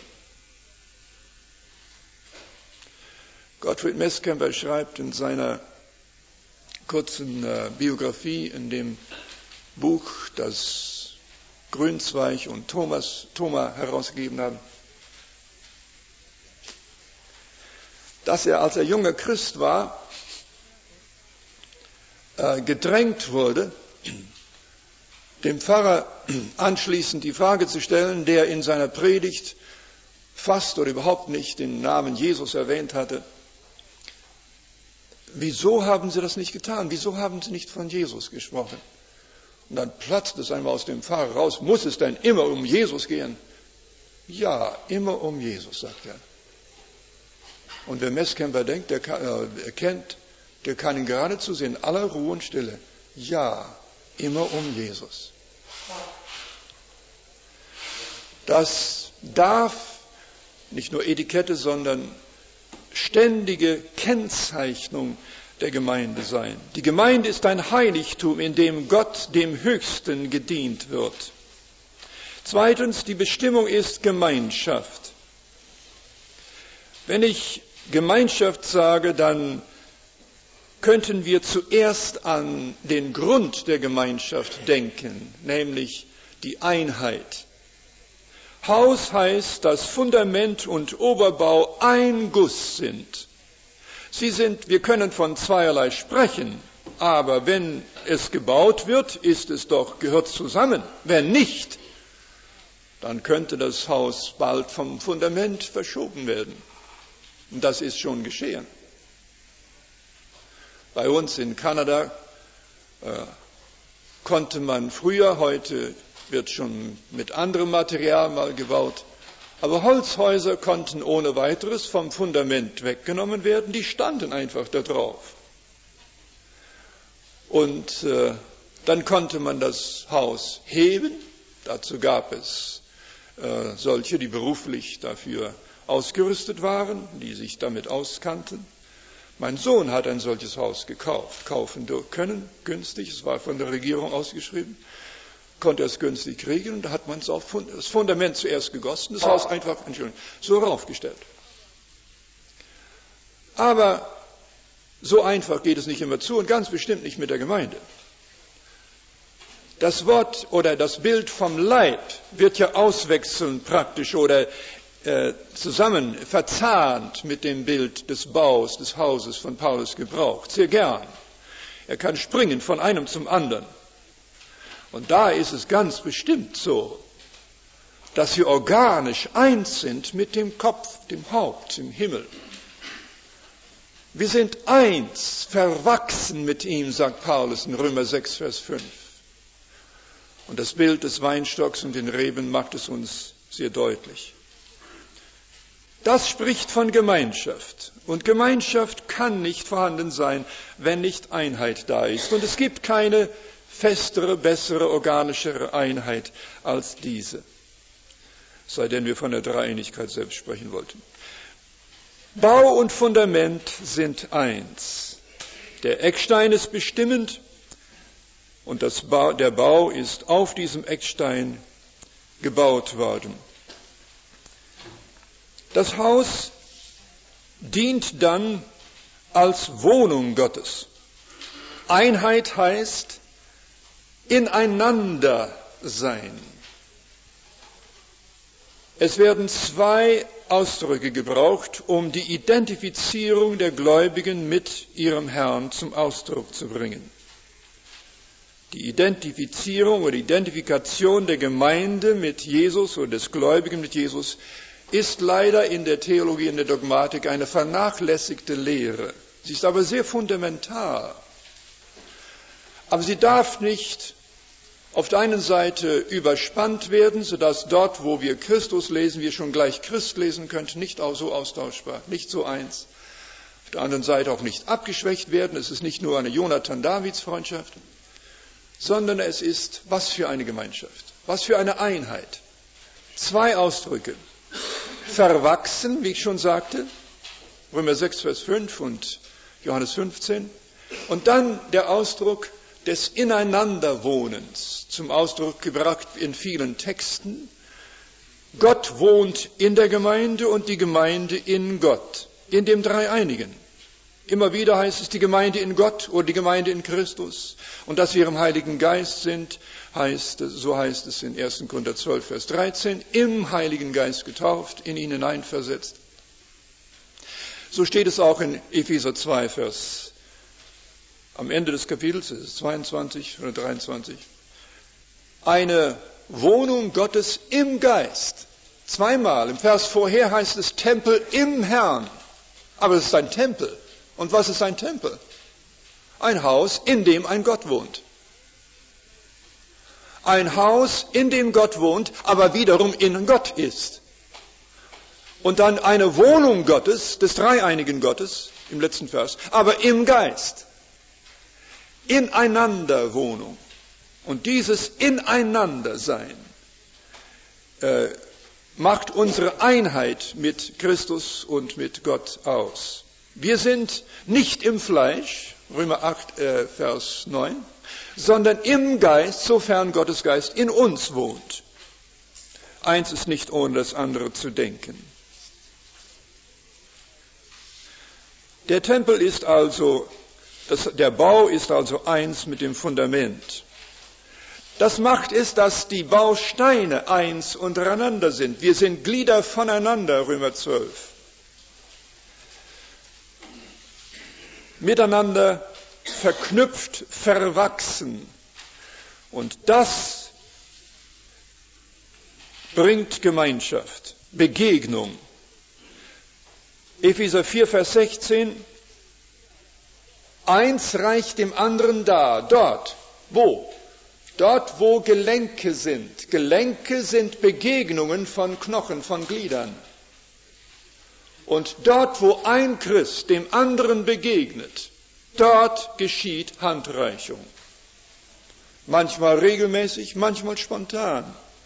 Gottfried Meskemper schreibt in seiner kurzen äh, Biografie in dem Buch, das Grünzweig und Thomas, Thoma herausgegeben haben, dass er, als er junger Christ war, äh, gedrängt wurde, dem Pfarrer anschließend die Frage zu stellen, der in seiner Predigt fast oder überhaupt nicht den Namen Jesus erwähnt hatte. Wieso haben Sie das nicht getan? Wieso haben Sie nicht von Jesus gesprochen? Und dann platzt es einmal aus dem Pfarrer raus. Muss es denn immer um Jesus gehen? Ja, immer um Jesus, sagt er. Und wer Meskemper denkt, der kann, äh, erkennt, der kann ihn geradezu sehen, in aller Ruhe und Stille. Ja, immer um Jesus. Das darf nicht nur Etikette, sondern ständige Kennzeichnung der Gemeinde sein. Die Gemeinde ist ein Heiligtum, in dem Gott dem Höchsten gedient wird. Zweitens, die Bestimmung ist Gemeinschaft. Wenn ich Gemeinschaft sage, dann könnten wir zuerst an den Grund der Gemeinschaft denken, nämlich die Einheit. Haus heißt, dass Fundament und Oberbau ein Guss sind. Sie sind, wir können von zweierlei sprechen, aber wenn es gebaut wird, ist es doch, gehört zusammen. Wenn nicht, dann könnte das Haus bald vom Fundament verschoben werden. Und das ist schon geschehen. Bei uns in Kanada äh, konnte man früher, heute wird schon mit anderem Material mal gebaut, aber Holzhäuser konnten ohne weiteres vom Fundament weggenommen werden, die standen einfach da drauf. Und äh, dann konnte man das Haus heben, dazu gab es äh, solche, die beruflich dafür ausgerüstet waren, die sich damit auskannten. Mein Sohn hat ein solches Haus gekauft, kaufen können, günstig, es war von der Regierung ausgeschrieben, konnte es günstig kriegen und da hat man es auf das Fundament zuerst gegossen, das Haus einfach, Entschuldigung, so raufgestellt. Aber so einfach geht es nicht immer zu und ganz bestimmt nicht mit der Gemeinde. Das Wort oder das Bild vom Leib wird ja auswechselnd praktisch oder äh, zusammen verzahnt mit dem Bild des Baus, des Hauses von Paulus gebraucht. Sehr gern. Er kann springen von einem zum anderen. Und da ist es ganz bestimmt so, dass wir organisch eins sind mit dem Kopf, dem Haupt, im Himmel. Wir sind eins, verwachsen mit ihm, sagt Paulus in Römer sechs, Vers fünf. Und das Bild des Weinstocks und den Reben macht es uns sehr deutlich. Das spricht von Gemeinschaft. Und Gemeinschaft kann nicht vorhanden sein, wenn nicht Einheit da ist. Und es gibt keine festere, bessere, organischere Einheit als diese. Sei denn wir von der Dreieinigkeit selbst sprechen wollten. Bau und Fundament sind eins. Der Eckstein ist bestimmend und das Bau, der Bau ist auf diesem Eckstein gebaut worden. Das Haus dient dann als Wohnung Gottes. Einheit heißt ineinander sein. Es werden zwei Ausdrücke gebraucht, um die Identifizierung der Gläubigen mit ihrem Herrn zum Ausdruck zu bringen. Die Identifizierung oder Identifikation der Gemeinde mit Jesus oder des Gläubigen mit Jesus ist leider in der Theologie, in der Dogmatik eine vernachlässigte Lehre. Sie ist aber sehr fundamental. Aber sie darf nicht auf der einen Seite überspannt werden, sodass dort, wo wir Christus lesen, wir schon gleich Christ lesen könnten, nicht auch so austauschbar, nicht so eins. Auf der anderen Seite auch nicht abgeschwächt werden. Es ist nicht nur eine Jonathan-Davids-Freundschaft, sondern es ist, was für eine Gemeinschaft, was für eine Einheit. Zwei Ausdrücke. Verwachsen, wie ich schon sagte, Römer sechs, Vers fünf und Johannes fünfzehn. Und dann der Ausdruck des Ineinanderwohnens, zum Ausdruck gebracht in vielen Texten. Gott wohnt in der Gemeinde und die Gemeinde in Gott, in dem Dreieinigen. Immer wieder heißt es die Gemeinde in Gott oder die Gemeinde in Christus. Und dass wir im Heiligen Geist sind, heißt, so heißt es in ersten Korinther zwölf, Vers dreizehn, im Heiligen Geist getauft, in ihn hineinversetzt. So steht es auch in Epheser zwei, Vers am Ende des Kapitels, es ist zweiundzwanzig oder dreiundzwanzig. Eine Wohnung Gottes im Geist. Zweimal, im Vers vorher heißt es Tempel im Herrn. Aber es ist ein Tempel. Und was ist ein Tempel? Ein Haus, in dem ein Gott wohnt. Ein Haus, in dem Gott wohnt, aber wiederum in Gott ist. Und dann eine Wohnung Gottes, des dreieinigen Gottes, im letzten Vers, aber im Geist. Ineinanderwohnung. Und dieses Ineinandersein äh, macht unsere Einheit mit Christus und mit Gott aus. Wir sind nicht im Fleisch, Römer acht, äh, Vers neun, sondern im Geist, sofern Gottes Geist in uns wohnt. Eins ist nicht ohne das andere zu denken. Der Tempel ist also Das, der Bau ist also eins mit dem Fundament. Das macht es, dass die Bausteine eins untereinander sind. Wir sind Glieder voneinander, Römer zwölf. Miteinander verknüpft, verwachsen. Und das bringt Gemeinschaft, Begegnung. Epheser vier, Vers sechzehn. Eins reicht dem anderen dar. Dort. Wo? Dort, wo Gelenke sind. Gelenke sind Begegnungen von Knochen, von Gliedern. Und dort, wo ein Christ dem anderen begegnet, dort geschieht Handreichung. Manchmal regelmäßig, manchmal spontan.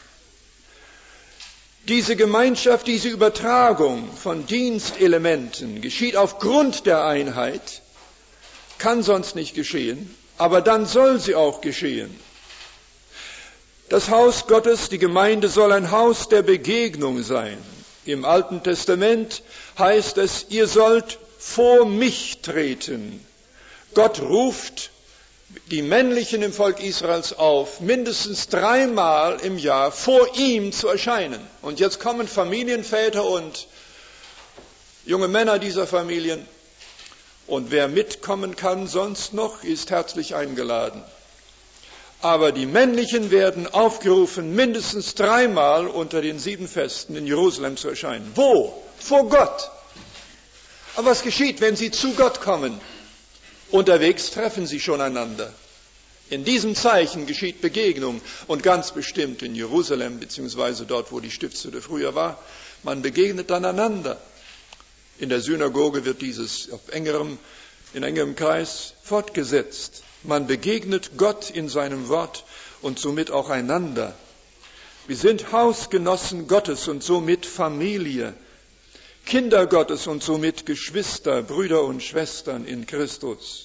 Diese Gemeinschaft, diese Übertragung von Dienstelementen geschieht aufgrund der Einheit, kann sonst nicht geschehen, aber dann soll sie auch geschehen. Das Haus Gottes, die Gemeinde, soll ein Haus der Begegnung sein. Im Alten Testament heißt es, ihr sollt vor mich treten. Gott ruft die Männlichen im Volk Israels auf, mindestens dreimal im Jahr vor ihm zu erscheinen. Und jetzt kommen Familienväter und junge Männer dieser Familien. Und wer mitkommen kann sonst noch, ist herzlich eingeladen. Aber die Männlichen werden aufgerufen, mindestens dreimal unter den sieben Festen in Jerusalem zu erscheinen. Wo? Vor Gott. Aber was geschieht, wenn sie zu Gott kommen? Unterwegs treffen sie schon einander. In diesem Zeichen geschieht Begegnung und ganz bestimmt in Jerusalem, beziehungsweise dort, wo die Stiftshütte früher war. Man begegnet dann einander. In der Synagoge wird dieses auf engerem, in engerem Kreis fortgesetzt. Man begegnet Gott in seinem Wort und somit auch einander. Wir sind Hausgenossen Gottes und somit Familie, Kinder Gottes und somit Geschwister, Brüder und Schwestern in Christus.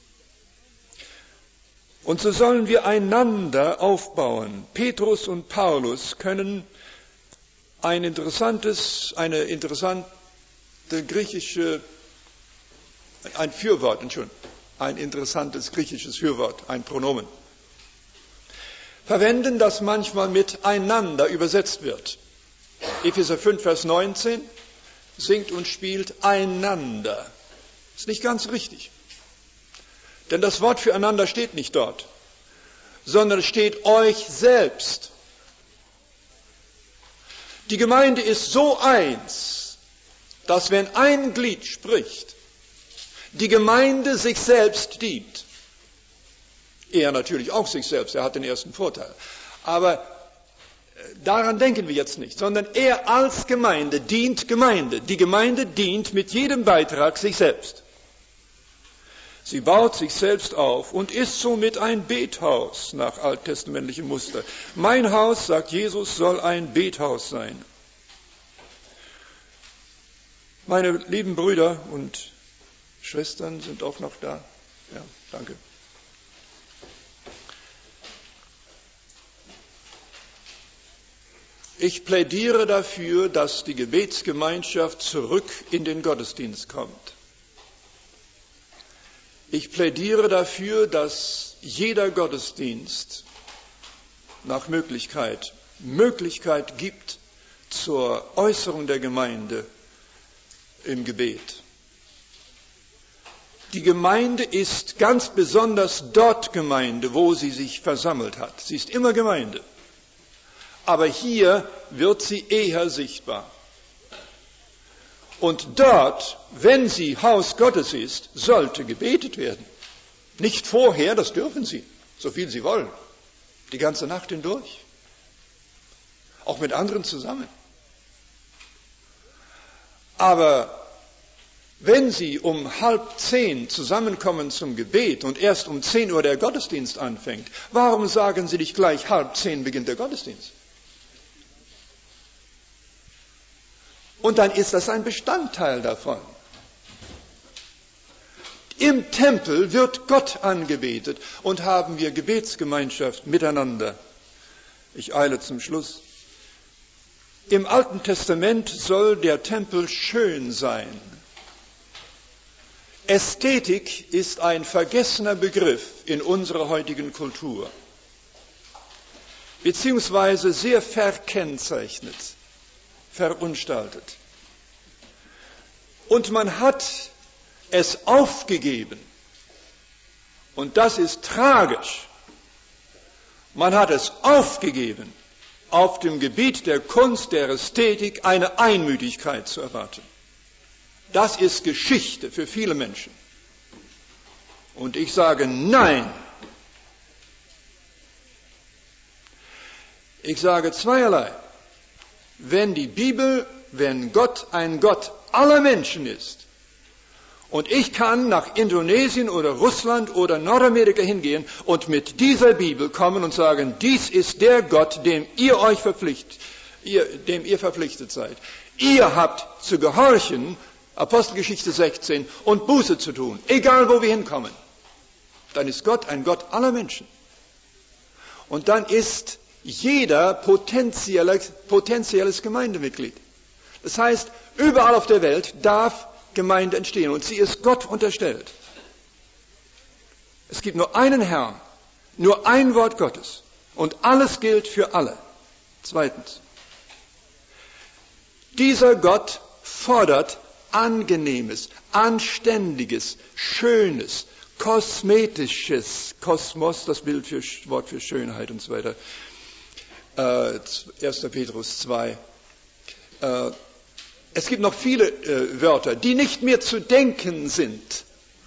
Und so sollen wir einander aufbauen. Petrus und Paulus können ein interessantes, eine interessante griechische, ein Fürwort, Entschuldigung, ein interessantes griechisches Fürwort, ein Pronomen, verwenden, das manchmal mit einander übersetzt wird. Epheser fünf, Vers neunzehn, singt und spielt einander. Ist nicht ganz richtig. Denn das Wort füreinander steht nicht dort, sondern es steht euch selbst. Die Gemeinde ist so eins, dass wenn ein Glied spricht, die Gemeinde sich selbst dient. Er natürlich auch sich selbst, er hat den ersten Vorteil. Aber daran denken wir jetzt nicht, sondern er als Gemeinde dient Gemeinde. Die Gemeinde dient mit jedem Beitrag sich selbst. Sie baut sich selbst auf und ist somit ein Bethaus nach alttestamentlichem Muster. Mein Haus, sagt Jesus, soll ein Bethaus sein. Meine lieben Brüder und Schwestern sind auch noch da. Ja, danke. Ich plädiere dafür, dass die Gebetsgemeinschaft zurück in den Gottesdienst kommt. Ich plädiere dafür, dass jeder Gottesdienst nach Möglichkeit Möglichkeit gibt zur Äußerung der Gemeinde im Gebet. Die Gemeinde ist ganz besonders dort Gemeinde, wo sie sich versammelt hat. Sie ist immer Gemeinde. Aber hier wird sie eher sichtbar. Und dort, wenn sie Haus Gottes ist, sollte gebetet werden. Nicht vorher, das dürfen sie, so viel sie wollen. Die ganze Nacht hindurch. Auch mit anderen zusammen. Aber wenn Sie um halb zehn zusammenkommen zum Gebet und erst um zehn Uhr der Gottesdienst anfängt, warum sagen Sie nicht gleich halb zehn beginnt der Gottesdienst? Und dann ist das ein Bestandteil davon. Im Tempel wird Gott angebetet und haben wir Gebetsgemeinschaft miteinander. Ich eile zum Schluss. Im Alten Testament soll der Tempel schön sein. Ästhetik ist ein vergessener Begriff in unserer heutigen Kultur, beziehungsweise sehr verkennzeichnet, verunstaltet. Und man hat es aufgegeben, und das ist tragisch, man hat es aufgegeben, auf dem Gebiet der Kunst, der Ästhetik eine Einmütigkeit zu erwarten. Das ist Geschichte für viele Menschen. Und ich sage nein. Ich sage zweierlei. Wenn die Bibel, wenn Gott ein Gott aller Menschen ist, und ich kann nach Indonesien oder Russland oder Nordamerika hingehen und mit dieser Bibel kommen und sagen, dies ist der Gott, dem ihr euch verpflichtet, ihr, dem ihr verpflichtet seid. Ihr habt zu gehorchen, Apostelgeschichte sechzehn, und Buße zu tun, egal wo wir hinkommen. Dann ist Gott ein Gott aller Menschen. Und dann ist jeder potenzielles, potenzielles Gemeindemitglied. Das heißt, überall auf der Welt darf Gemeinde entstehen und sie ist Gott unterstellt. Es gibt nur einen Herrn, nur ein Wort Gottes und alles gilt für alle. Zweitens, dieser Gott fordert Angenehmes, Anständiges, Schönes, Kosmetisches, Kosmos, das Bild für, Wort für Schönheit und so weiter, äh, erster Petrus zwei. Äh, Es gibt noch viele äh, Wörter, die nicht mehr zu denken sind.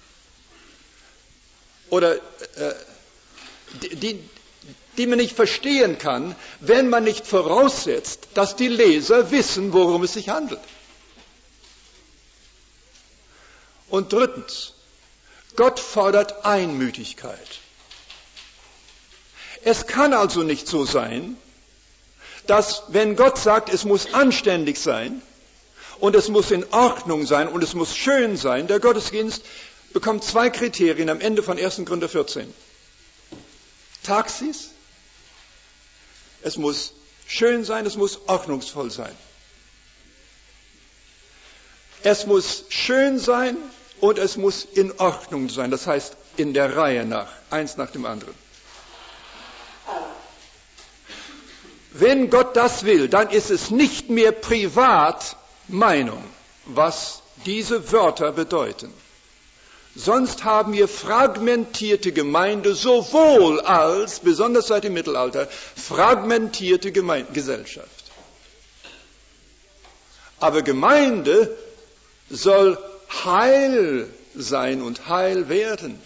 Oder äh, die, die man nicht verstehen kann, wenn man nicht voraussetzt, dass die Leser wissen, worum es sich handelt. Und drittens, Gott fordert Einmütigkeit. Es kann also nicht so sein, dass wenn Gott sagt, es muss anständig sein, und es muss in Ordnung sein und es muss schön sein. Der Gottesdienst bekommt zwei Kriterien am Ende von erster Korinther vierzehn. Taxis, es muss schön sein, es muss ordnungsvoll sein. Es muss schön sein und es muss in Ordnung sein, das heißt in der Reihe nach, eins nach dem anderen. Wenn Gott das will, dann ist es nicht mehr privat Meinung, was diese Wörter bedeuten. Sonst haben wir fragmentierte Gemeinde, sowohl als, besonders seit dem Mittelalter, fragmentierte Gemeinde, Gesellschaft. Aber Gemeinde soll heil sein und heil werden.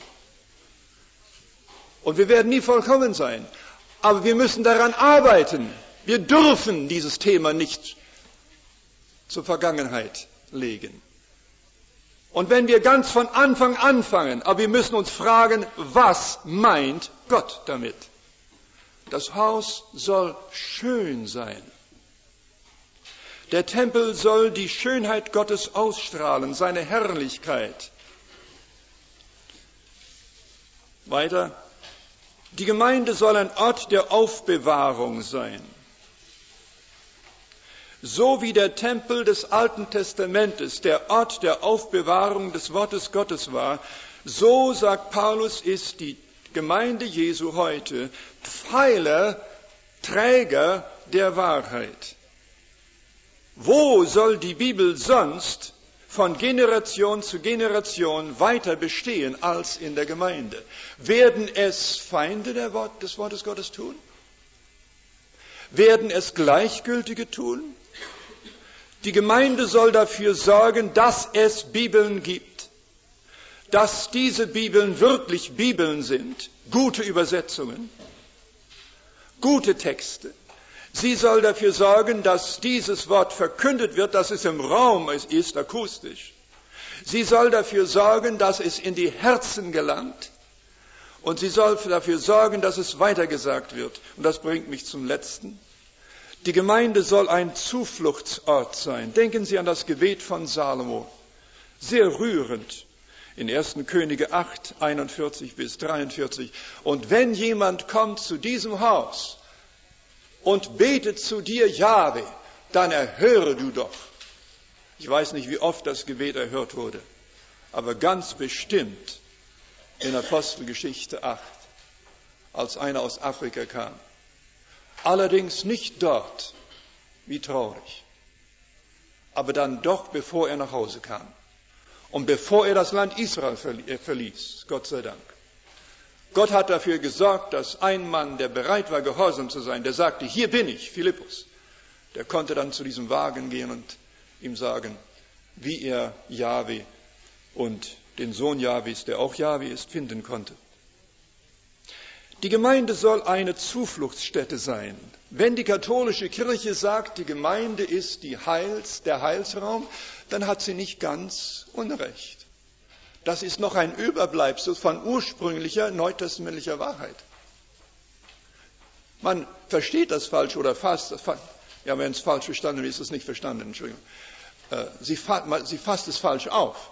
Und wir werden nie vollkommen sein. Aber wir müssen daran arbeiten. Wir dürfen dieses Thema nicht zur Vergangenheit legen. Und wenn wir ganz von Anfang anfangen, aber wir müssen uns fragen, was meint Gott damit? Das Haus soll schön sein. Der Tempel soll die Schönheit Gottes ausstrahlen, seine Herrlichkeit. Weiter, die Gemeinde soll ein Ort der Aufbewahrung sein. So wie der Tempel des Alten Testamentes der Ort der Aufbewahrung des Wortes Gottes war, so, sagt Paulus, ist die Gemeinde Jesu heute Pfeiler, Träger der Wahrheit. Wo soll die Bibel sonst von Generation zu Generation weiter bestehen als in der Gemeinde? Werden es Feinde der Wort, des Wortes Gottes tun? Werden es Gleichgültige tun? Die Gemeinde soll dafür sorgen, dass es Bibeln gibt, dass diese Bibeln wirklich Bibeln sind, gute Übersetzungen, gute Texte. Sie soll dafür sorgen, dass dieses Wort verkündet wird, dass es im Raum ist, akustisch. Sie soll dafür sorgen, dass es in die Herzen gelangt. Und sie soll dafür sorgen, dass es weitergesagt wird. Und das bringt mich zum Letzten. Die Gemeinde soll ein Zufluchtsort sein. Denken Sie an das Gebet von Salomo. Sehr rührend. In erster Könige acht, einundvierzig bis dreiundvierzig. Und wenn jemand kommt zu diesem Haus und betet zu dir, Jahwe, dann erhöre du doch. Ich weiß nicht, wie oft das Gebet erhört wurde. aber ganz bestimmt in Apostelgeschichte acht, als einer aus Afrika kam. Allerdings nicht dort, wie traurig, aber dann doch, bevor er nach Hause kam und bevor er das Land Israel verließ, Gott sei Dank. Gott hat dafür gesorgt, dass ein Mann, der bereit war, gehorsam zu sein, der sagte, hier bin ich, Philippus, der konnte dann zu diesem Wagen gehen und ihm sagen, wie er Jahwe und den Sohn Jahwes, der auch Jahwe ist, finden konnte. Die Gemeinde soll eine Zufluchtsstätte sein. Wenn die katholische Kirche sagt, die Gemeinde ist die Heils, der Heilsraum, dann hat sie nicht ganz Unrecht. Das ist noch ein Überbleibsel von ursprünglicher neutestamentlicher Wahrheit. Man versteht das falsch oder fasst, ja, wenn es falsch verstanden ist, ist es nicht verstanden, Entschuldigung. Sie fasst es falsch auf.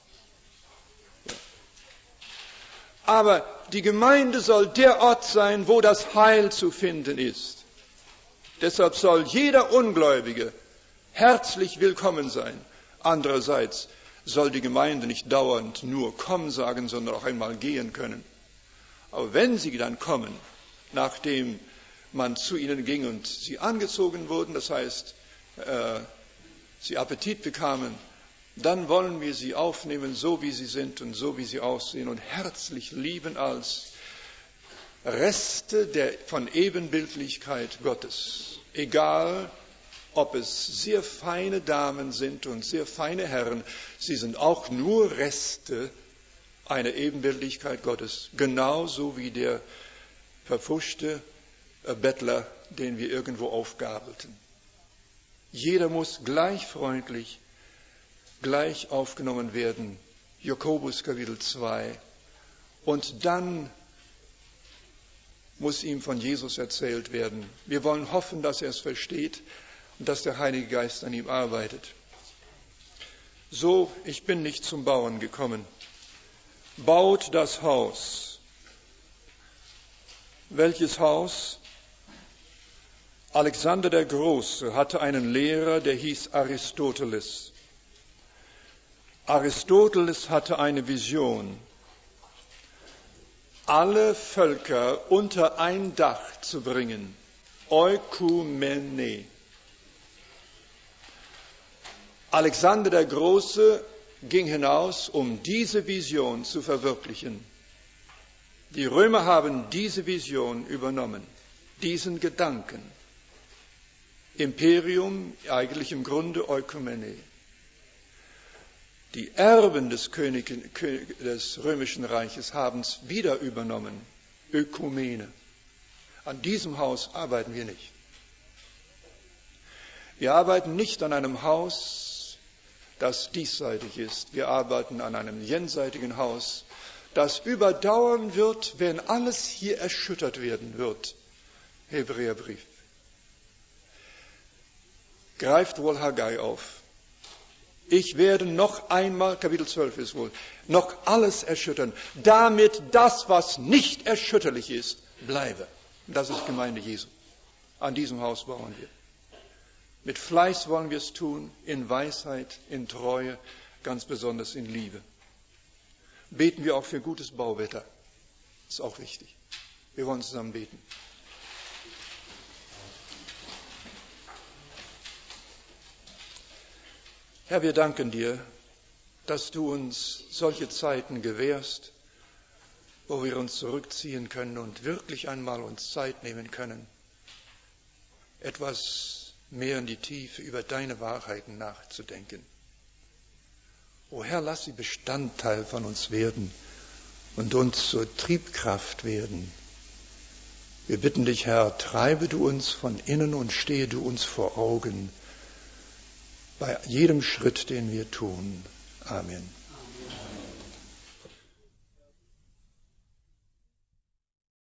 Aber die Gemeinde soll der Ort sein, wo das Heil zu finden ist. Deshalb soll jeder Ungläubige herzlich willkommen sein. Andererseits soll die Gemeinde nicht dauernd nur kommen sagen, sondern auch einmal gehen können. Aber wenn sie dann kommen, nachdem man zu ihnen ging und sie angezogen wurden, das heißt, äh, sie Appetit bekamen, dann wollen wir sie aufnehmen, so wie sie sind und so wie sie aussehen und herzlich lieben als Reste der, von Ebenbildlichkeit Gottes. Egal, ob es sehr feine Damen sind und sehr feine Herren, sie sind auch nur Reste einer Ebenbildlichkeit Gottes, genauso wie der verpfuschte Bettler, den wir irgendwo aufgabelten. Jeder muss gleich freundlich, gleich aufgenommen werden. Jakobus Kapitel zwei. Und dann muss ihm von Jesus erzählt werden. Wir wollen hoffen, dass er es versteht und dass der Heilige Geist an ihm arbeitet. So, ich bin nicht zum Bauen gekommen. Baut das Haus. Welches Haus? Alexander der Große hatte einen Lehrer, der hieß Aristoteles. Aristoteles hatte eine Vision, alle Völker unter ein Dach zu bringen. Ökumene. Alexander der Große ging hinaus, um diese Vision zu verwirklichen. Die Römer haben diese Vision übernommen, diesen Gedanken. Imperium, eigentlich im Grunde Ökumene. Die Erben des, König, des Römischen Reiches haben es wieder übernommen, Ökumene. An diesem Haus arbeiten wir nicht. Wir arbeiten nicht an einem Haus, das diesseitig ist. Wir arbeiten an einem jenseitigen Haus, das überdauern wird, wenn alles hier erschüttert werden wird. Hebräerbrief. Greift wohl Haggai auf. Ich werde noch einmal, Kapitel zwölf ist wohl, noch alles erschüttern, damit das, was nicht erschütterlich ist, bleibe. Das ist Gemeinde Jesu. An diesem Haus bauen wir. Mit Fleiß wollen wir es tun, in Weisheit, in Treue, ganz besonders in Liebe. Beten wir auch für gutes Bauwetter. Das ist auch wichtig. Wir wollen zusammen beten. Herr, wir danken dir, dass du uns solche Zeiten gewährst, wo wir uns zurückziehen können und wirklich einmal uns Zeit nehmen können, etwas mehr in die Tiefe über deine Wahrheiten nachzudenken. O Herr, lass sie Bestandteil von uns werden und uns zur Triebkraft werden. Wir bitten dich, Herr, treibe du uns von innen und stehe du uns vor Augen, bei jedem Schritt, den wir tun. Amen.